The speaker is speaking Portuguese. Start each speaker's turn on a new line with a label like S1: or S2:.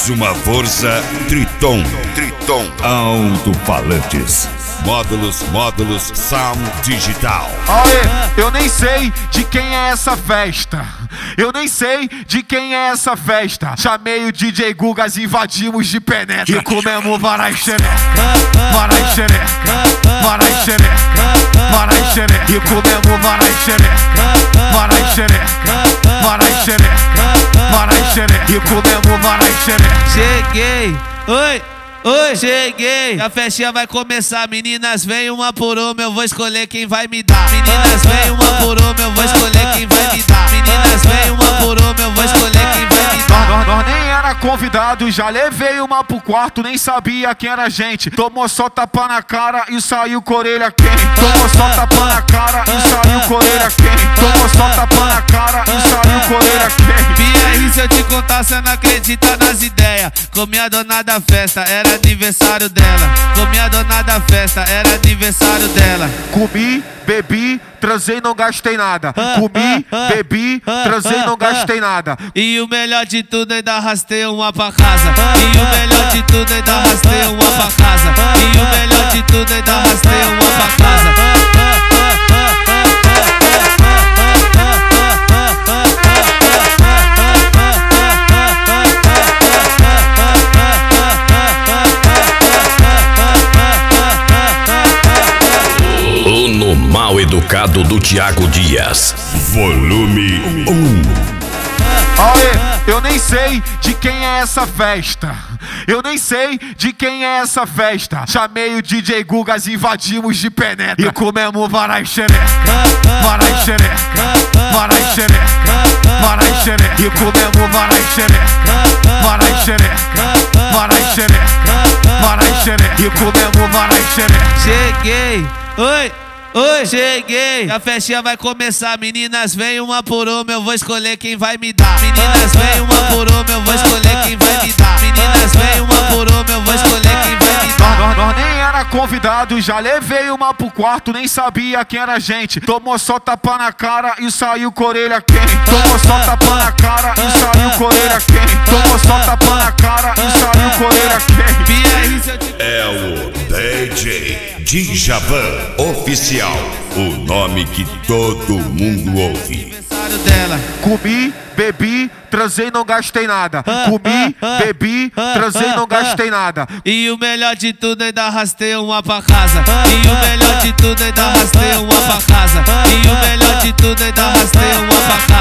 S1: Mais uma força Triton. Alto-falantes. Módulos Sound Digital.
S2: Aê, eu nem sei de quem é essa festa. Eu nem sei de quem é essa festa. Chamei o DJ Gugas, invadimos de penetra e comemos varai xereca, varai xereca, varai xereca, varai xereca. E comemos varai xereca, varai xereca, varai xereca, varai xereca. E comemos varai xereca.
S3: Cheguei, oi. Oi, cheguei, a festinha vai começar. Meninas, vem uma por uma, eu vou escolher quem vai me dar. Meninas, vem uma por uma, eu vou escolher quem vai me dar. Meninas, vem uma por uma, eu vou escolher quem vai me dar.
S2: Nós nem era convidado, já levei uma pro quarto, nem sabia quem era a gente. Tomou só tapa na cara e saiu com a orelha quente. Tomou só tapa na cara e saiu com a orelha quente. Tomou só tapa na cara e saiu com a orelha quente.
S3: BR, se eu te contar, cê não acredita nas ideias. Comi a dona da festa, era aniversário dela. Comi a dona da festa, era aniversário dela.
S2: Comi, bebi, transei, não gastei nada. Comi, bebi, transei, não gastei nada.
S3: E o melhor de tudo, ainda arrastei uma pra casa. E o melhor de tudo, ainda arrastei uma pra casa. E o melhor de tudo, ainda arrastei uma pra casa.
S1: O Mal Educado do Thiago Dias. Volume 1.
S2: Aê, eu nem sei de quem é essa festa. Eu nem sei de quem é essa festa. Chamei o DJ Gugas, invadimos de penetra e comemos varai xereca, varai xereca, varai xereca, varai xereca. E comemos varai xereca, varai xereca, varai xereca, varai xereca. E comemos varai xereca.
S3: Cheguei, oi. Oi, cheguei, a festinha vai começar. Meninas, vem uma por uma, eu vou escolher quem vai me dar. Meninas, vem uma por uma, eu vou escolher quem vai me dar. Meninas, vem uma por uma, eu vou escolher quem vai me dar.
S2: Nós nem era convidado, já levei uma pro quarto, nem sabia quem era a gente. Tomou só tapa na cara e saiu com a orelha quente. Tomou só tapa na cara e saiu com a orelha quente. Tomou só tapa na cara e saiu com a orelha quente.
S1: É o DJ Djavan Oficial, o nome que todo mundo ouve.
S3: Dela.
S2: Comi, bebi, transei, não gastei nada. Comi, bebi, transei, não gastei nada.
S3: E o melhor de tudo, ainda arrastei uma pra casa. E o melhor de tudo, ainda arrastei uma pra casa. E o melhor de tudo, ainda arrastei uma pra casa.